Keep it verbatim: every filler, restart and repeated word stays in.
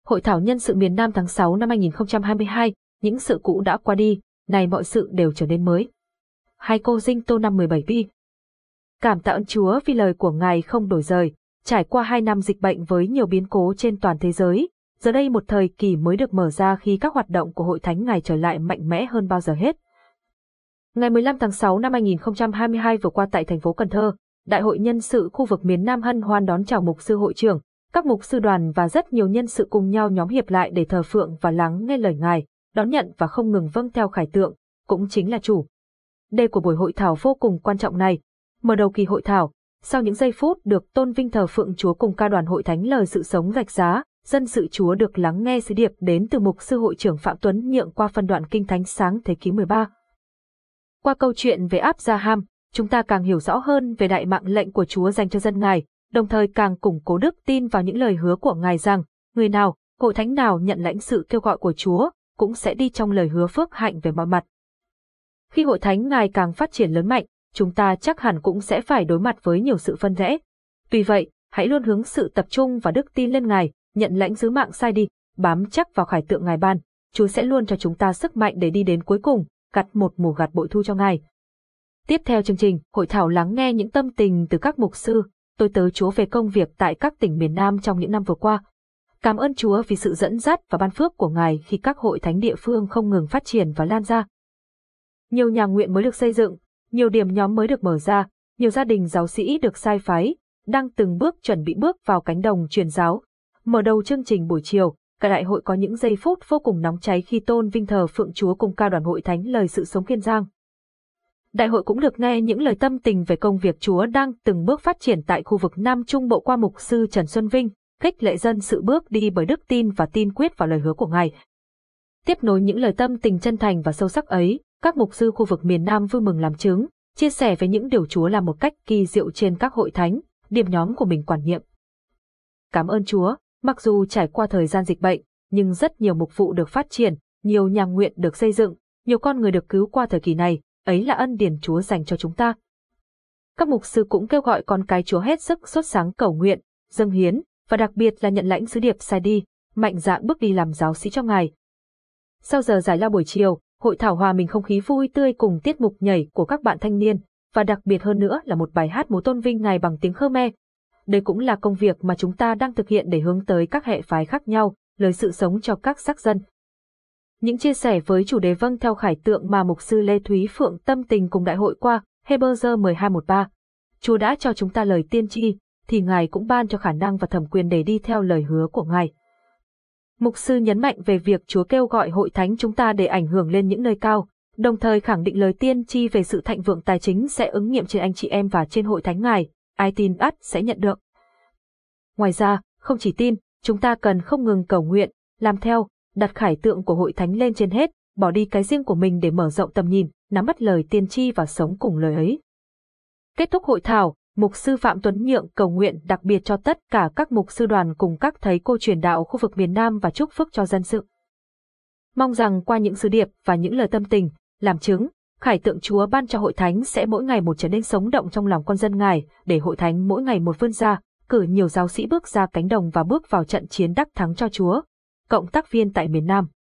Hội thảo nhân sự miền Nam tháng sáu năm hai nghìn không trăm hai mươi hai, những sự cũ đã qua đi, nay mọi sự đều trở nên mới. Hai Cô Dinh Tô năm mười bảy bi. Cảm tạ ơn Chúa vì lời của Ngài không đổi rời, trải qua hai năm dịch bệnh với nhiều biến cố trên toàn thế giới, giờ đây một thời kỳ mới được mở ra khi các hoạt động của Hội Thánh Ngài trở lại mạnh mẽ hơn bao giờ hết. Ngày mười lăm tháng sáu năm hai nghìn không trăm hai mươi hai vừa qua tại thành phố Cần Thơ, Đại hội nhân sự khu vực miền Nam hân hoan đón chào mục sư hội trưởng, các mục sư đoàn và rất nhiều nhân sự cùng nhau nhóm hiệp lại để thờ phượng và lắng nghe lời Ngài, đón nhận và không ngừng vâng theo khải tượng, cũng chính là chủ đề của buổi hội thảo vô cùng quan trọng này. Mở đầu kỳ hội thảo, sau những giây phút được tôn vinh thờ phượng Chúa cùng ca đoàn Hội Thánh Lời Sự Sống rạch giá, dân sự Chúa được lắng nghe sứ điệp đến từ mục sư hội trưởng Phạm Tuấn Nhượng qua phân đoạn Kinh Thánh sáng thế ký mười ba. Qua câu chuyện về Áp-gia-ham, chúng ta càng hiểu rõ hơn về đại mạng lệnh của Chúa dành cho dân Ngài, đồng thời càng củng cố đức tin vào những lời hứa của Ngài rằng, người nào, hội thánh nào nhận lãnh sự kêu gọi của Chúa, cũng sẽ đi trong lời hứa phước hạnh về mọi mặt. Khi hội thánh Ngài càng phát triển lớn mạnh, chúng ta chắc hẳn cũng sẽ phải đối mặt với nhiều sự phân rẽ. Vì vậy, hãy luôn hướng sự tập trung và đức tin lên Ngài, nhận lãnh sứ mạng sai đi, bám chắc vào khải tượng Ngài ban, Chúa sẽ luôn cho chúng ta sức mạnh để đi đến cuối cùng, gặt một mùa gặt bội thu cho Ngài. Tiếp theo chương trình, hội thảo lắng nghe những tâm tình từ các mục sư, tôi tớ Chúa về công việc tại các tỉnh miền Nam trong những năm vừa qua. Cảm ơn Chúa vì sự dẫn dắt và ban phước của Ngài khi các hội thánh địa phương không ngừng phát triển và lan ra. Nhiều nhà nguyện mới được xây dựng, nhiều điểm nhóm mới được mở ra, nhiều gia đình giáo sĩ được sai phái, đang từng bước chuẩn bị bước vào cánh đồng truyền giáo. Mở đầu chương trình buổi chiều, cả đại hội có những giây phút vô cùng nóng cháy khi tôn vinh thờ phượng Chúa cùng ca đoàn Hội Thánh Lời Sự Sống Kiên Giang. Đại hội cũng được nghe những lời tâm tình về công việc Chúa đang từng bước phát triển tại khu vực Nam Trung Bộ qua mục sư Trần Xuân Vinh, khích lệ dân sự bước đi bởi đức tin và tin quyết vào lời hứa của Ngài. Tiếp nối những lời tâm tình chân thành và sâu sắc ấy, các mục sư khu vực miền Nam vui mừng làm chứng, chia sẻ về những điều Chúa làm một cách kỳ diệu trên các hội thánh, điểm nhóm của mình quản nhiệm. Cảm ơn Chúa, mặc dù trải qua thời gian dịch bệnh, nhưng rất nhiều mục vụ được phát triển, nhiều nhà nguyện được xây dựng, nhiều con người được cứu qua thời kỳ này, ấy là ân điển Chúa dành cho chúng ta. Các mục sư cũng kêu gọi con cái Chúa hết sức sốt sáng cầu nguyện, dâng hiến, và đặc biệt là nhận lãnh sứ điệp sai đi, mạnh dạn bước đi làm giáo sĩ cho Ngài. Sau giờ giải lao buổi chiều, hội thảo hòa mình không khí vui tươi cùng tiết mục nhảy của các bạn thanh niên, và đặc biệt hơn nữa là một bài hát múa tôn vinh Ngài bằng tiếng Khmer. Đây cũng là công việc mà chúng ta đang thực hiện để hướng tới các hệ phái khác nhau, lời sự sống cho các sắc dân. Những chia sẻ với chủ đề vâng theo khải tượng mà mục sư Lê Thúy Phượng tâm tình cùng đại hội qua, Hebrew mười hai mười ba. Chúa đã cho chúng ta lời tiên tri, thì Ngài cũng ban cho khả năng và thẩm quyền để đi theo lời hứa của Ngài. Mục sư nhấn mạnh về việc Chúa kêu gọi hội thánh chúng ta để ảnh hưởng lên những nơi cao, đồng thời khẳng định lời tiên tri về sự thịnh vượng tài chính sẽ ứng nghiệm trên anh chị em và trên hội thánh Ngài, ai tin ắt sẽ nhận được. Ngoài ra, không chỉ tin, chúng ta cần không ngừng cầu nguyện, làm theo, đặt khải tượng của hội thánh lên trên hết, bỏ đi cái riêng của mình để mở rộng tầm nhìn, nắm bắt lời tiên tri và sống cùng lời ấy. Kết thúc hội thảo, mục sư Phạm Tuấn Nhượng cầu nguyện đặc biệt cho tất cả các mục sư đoàn cùng các thầy cô truyền đạo khu vực miền Nam và chúc phước cho dân sự. Mong rằng qua những sứ điệp và những lời tâm tình, làm chứng, khải tượng Chúa ban cho hội thánh sẽ mỗi ngày một trở nên sống động trong lòng con dân Ngài, để hội thánh mỗi ngày một vươn ra, cử nhiều giáo sĩ bước ra cánh đồng và bước vào trận chiến đắc thắng cho Chúa. Cộng tác viên tại miền Nam.